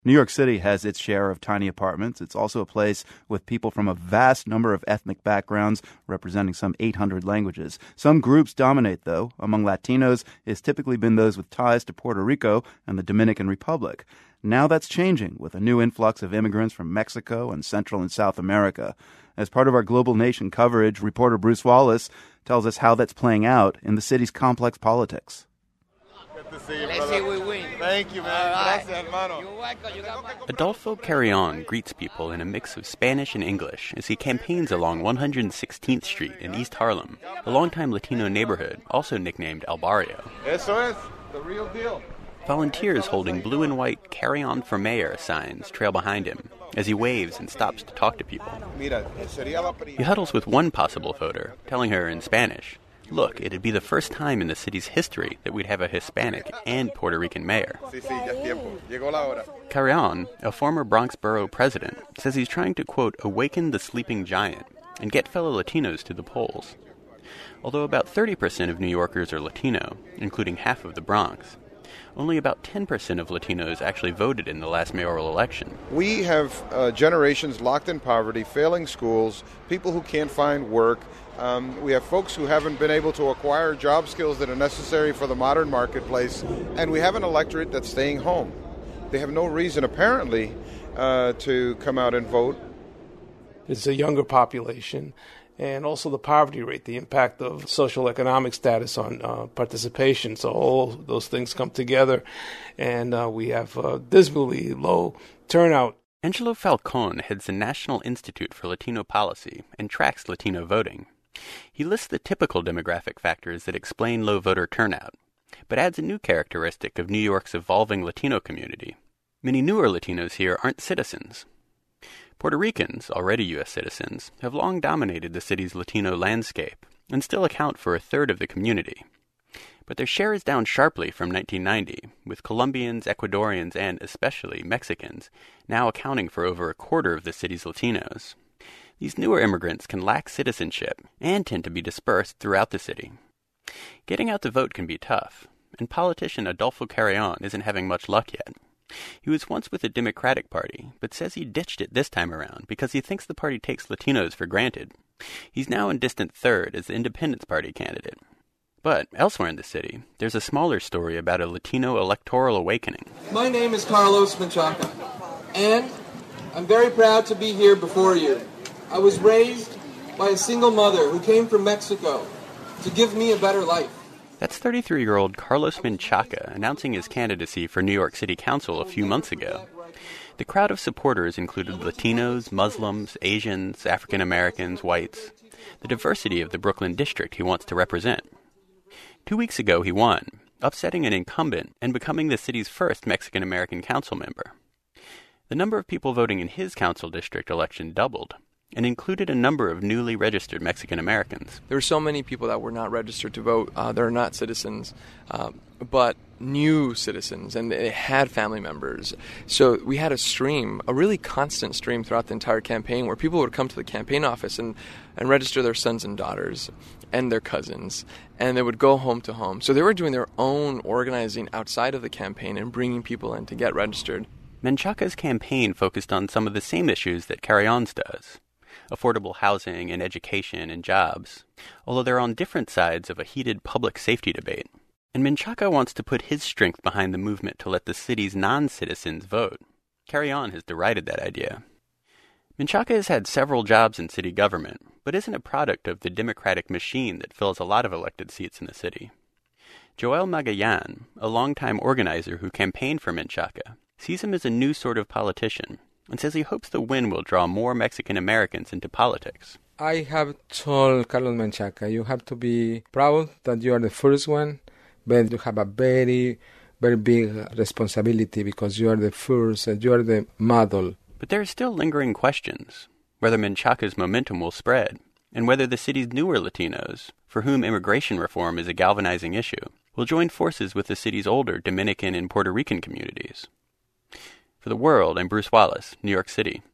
New York City has its share of tiny apartments. It's also a place with people from a vast number of ethnic backgrounds, representing some 800 languages. Some groups dominate, though. Among Latinos, it's typically been those with ties to Puerto Rico and the Dominican Republic. Now that's changing with a new influx of immigrants from Mexico and Central and South America. As part of our Global Nation coverage, reporter Bruce Wallace tells us how that's playing out in the city's complex politics. Good to see you, brother. Let's see we win. Thank you, man. Gracias, hermano. You're welcome. Adolfo Carrion greets people in a mix of Spanish and English as he campaigns along 116th Street in East Harlem, a longtime Latino neighborhood also nicknamed El Barrio. Eso es the real deal. Volunteers holding blue and white "Carry On for Mayor" signs trail behind him as he waves and stops to talk to people. He huddles with one possible voter, telling her in Spanish, look, it'd be the first time in the city's history that we'd have a Hispanic and Puerto Rican mayor. Carrion, a former Bronx borough president, says he's trying to, quote, awaken the sleeping giant and get fellow Latinos to the polls. Although about 30% of New Yorkers are Latino, including half of the Bronx, only about 10% of Latinos actually voted in the last mayoral election. We have generations locked in poverty, failing schools, people who can't find work. We have folks who haven't been able to acquire job skills that are necessary for the modern marketplace, and we have an electorate that's staying home. They have no reason, apparently, to come out and vote. It's a younger population, and also the poverty rate, the impact of social economic status on participation. So all those things come together, and we have dismally low turnout. Angelo Falcon heads the National Institute for Latino Policy and tracks Latino voting. He lists the typical demographic factors that explain low voter turnout, but adds a new characteristic of New York's evolving Latino community. Many newer Latinos here aren't citizens. Puerto Ricans, already U.S. citizens, have long dominated the city's Latino landscape and still account for a third of the community. But their share is down sharply from 1990, with Colombians, Ecuadorians, and especially Mexicans now accounting for over a quarter of the city's Latinos. These newer immigrants can lack citizenship and tend to be dispersed throughout the city. Getting out to vote can be tough, and politician Adolfo Carrion isn't having much luck yet. He was once with the Democratic Party, but says he ditched it this time around because he thinks the party takes Latinos for granted. He's now in distant third as the Independence Party candidate. But elsewhere in the city, there's a smaller story about a Latino electoral awakening. My name is Carlos Menchaca, and I'm very proud to be here before you. I was raised by a single mother who came from Mexico to give me a better life. That's 33-year-old Carlos Menchaca announcing his candidacy for New York City Council a few months ago. The crowd of supporters included Latinos, Muslims, Asians, African Americans, whites, the diversity of the Brooklyn district he wants to represent. 2 weeks ago he won, upsetting an incumbent and becoming the city's first Mexican-American council member. The number of people voting in his council district election doubled, and included a number of newly registered Mexican Americans. There were so many people that were not registered to vote. They're not citizens, but new citizens, and they had family members. So we had a stream, a really constant stream throughout the entire campaign where people would come to the campaign office and register their sons and daughters and their cousins, and they would go home to home. So they were doing their own organizing outside of the campaign and bringing people in to get registered. Menchaca's campaign focused on some of the same issues that Carrion's does. Affordable housing and education and jobs, although they're on different sides of a heated public safety debate. And Menchaca wants to put his strength behind the movement to let the city's non-citizens vote. Carrion has derided that idea. Menchaca has had several jobs in city government, but isn't a product of the democratic machine that fills a lot of elected seats in the city. Joel Magayan, a longtime organizer who campaigned for Menchaca, sees him as a new sort of politician, and says he hopes the win will draw more Mexican Americans into politics. I have told Carlos Menchaca, you have to be proud that you are the first one, but you have a very, very big responsibility because you are the first, you are the model. But there are still lingering questions, whether Menchaca's momentum will spread, and whether the city's newer Latinos, for whom immigration reform is a galvanizing issue, will join forces with the city's older Dominican and Puerto Rican communities. For The World, I'm Bruce Wallace, New York City.